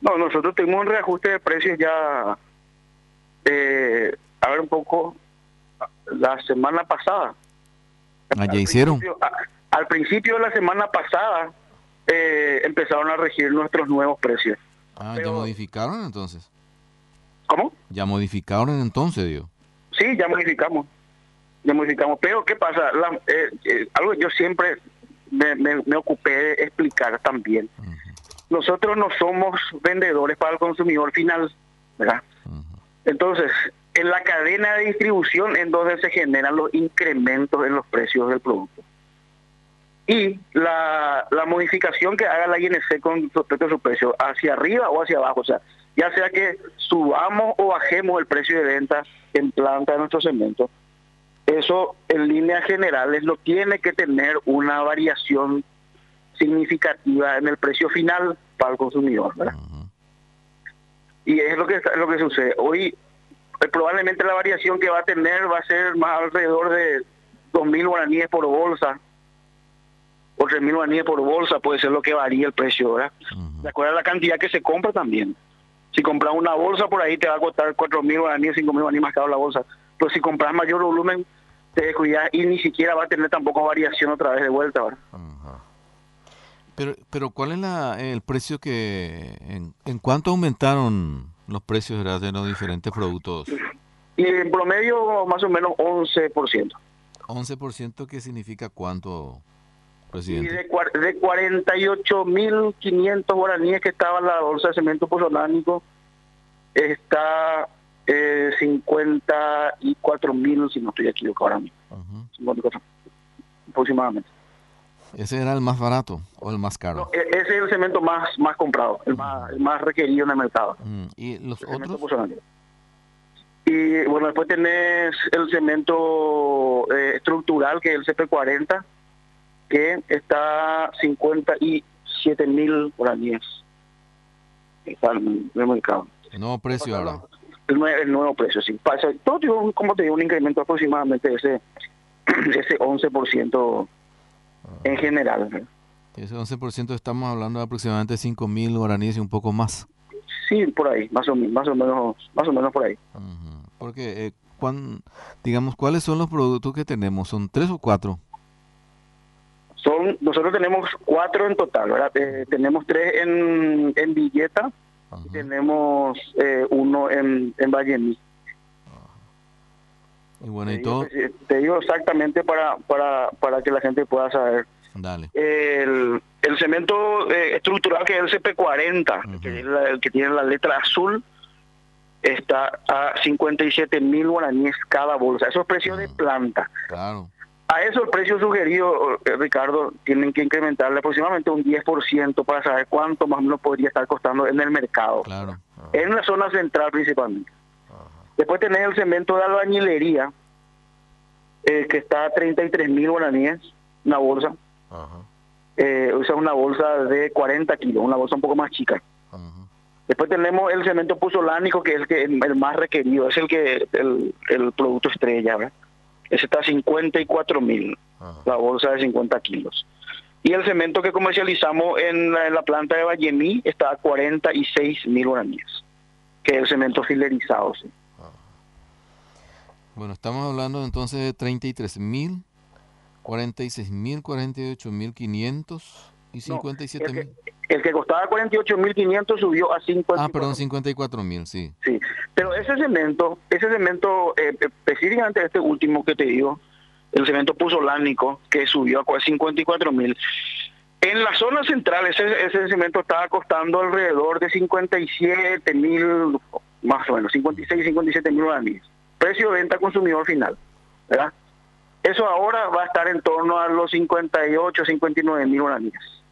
No, nosotros tuvimos un reajuste de precios ya, a ver un poco, la semana pasada. Ah, ya Al hicieron. principio, al principio de la semana pasada empezaron a regir nuestros nuevos precios. Ah, ya Pero, modificaron entonces. ¿cómo? Ya modificaron entonces, digo. Sí, ya modificamos. Ya modificamos. Pero, ¿qué pasa? Algo que yo siempre me ocupé de explicar también. Nosotros no somos vendedores para el consumidor final, ¿verdad? Entonces, en la cadena de distribución es donde se generan los incrementos en los precios del producto. Y la modificación que haga la INC con respecto a su precio, hacia arriba o hacia abajo, o sea, ya sea que subamos o bajemos el precio de venta en planta de nuestro cemento, eso en líneas generales no tiene que tener una variación significativa en el precio final para el consumidor, ¿verdad? Y es lo que sucede. Hoy probablemente la variación que va a tener va a ser más alrededor de 2.000 guaraníes por bolsa, o 3.000 guaraníes por bolsa, puede ser lo que varía el precio, ¿verdad? De acuerdo a la cantidad que se compra también. Si compras una bolsa por ahí te va a costar 4.000 guaraníes, 5.000 guaraníes más caro la bolsa. Pero si compras mayor volumen, te descuidas y ni siquiera va a tener tampoco variación otra vez de vuelta, ¿verdad? Pero ¿cuál es el precio en cuánto aumentaron los precios, ¿verdad?, de los diferentes productos? Y en promedio más o menos 11%. 11%, ¿qué significa cuánto, Y presidente? de 48.500 guaraníes que estaba la bolsa de cemento pozolánico, está 54.000, si no estoy equivocado ahora mismo. 54, aproximadamente. ¿Ese era el más barato o el más caro? No, ese es el cemento más comprado, el más requerido en el mercado. ¿Y los El cemento otros? pozolánico. Y bueno, después tenés el cemento estructural, que es el CP40, que está 57.000 guaraníes. Está en el mercado. El nuevo precio ahora. El nuevo precio, sí. Pasa, todo tiene, como te digo, un incremento aproximadamente de ese 11% en general, ¿no? Ese 11% estamos hablando de aproximadamente 5.000 guaraníes y un poco más. Sí, por ahí, más o menos por ahí. Porque, digamos, ¿cuáles son los productos que tenemos? ¿Son 3 o 4? Nosotros tenemos 4 en total, ¿verdad? Tenemos 3 en Villeta y tenemos 1 en Vallemí. Y bueno, y todo. Te digo exactamente para que la gente pueda saber. Dale. El cemento estructural, que es el CP40, que es el que tiene la letra azul, está a 57.000 guaraníes cada bolsa. Eso es precio de planta. Claro. A eso el precio sugerido, Ricardo, tienen que incrementarle aproximadamente un 10% para saber cuánto más o menos podría estar costando en el mercado. Claro. En la zona central principalmente. Después tenés el cemento de albañilería, que está a 33.000 guaraníes, una bolsa. Usa una bolsa de 40 kilos, una bolsa un poco más chica. Después tenemos el cemento puzolánico, que es el más requerido, es el producto estrella, ¿verdad? Ese está a 54.000, la bolsa de 50 kilos. Y el cemento que comercializamos en la planta de Vallemí está a 46.000 guaraníes, que es el cemento filerizado, ¿sí? Bueno, estamos hablando entonces de 33.000, 46.000, 48.500 y 57.000. El que costaba 48.500 subió a 54.000. Ah, perdón, 54.000, sí. Sí, pero ese cemento específicamente este último que te digo, el cemento puzolánico, que subió a 54.000. En la zona central ese cemento estaba costando alrededor de 57.000, más o menos, 56, 57.000 guaraníes. Precio de venta consumidor final, ¿verdad? Eso ahora va a estar en torno a los 58, 59.000 guaraníes.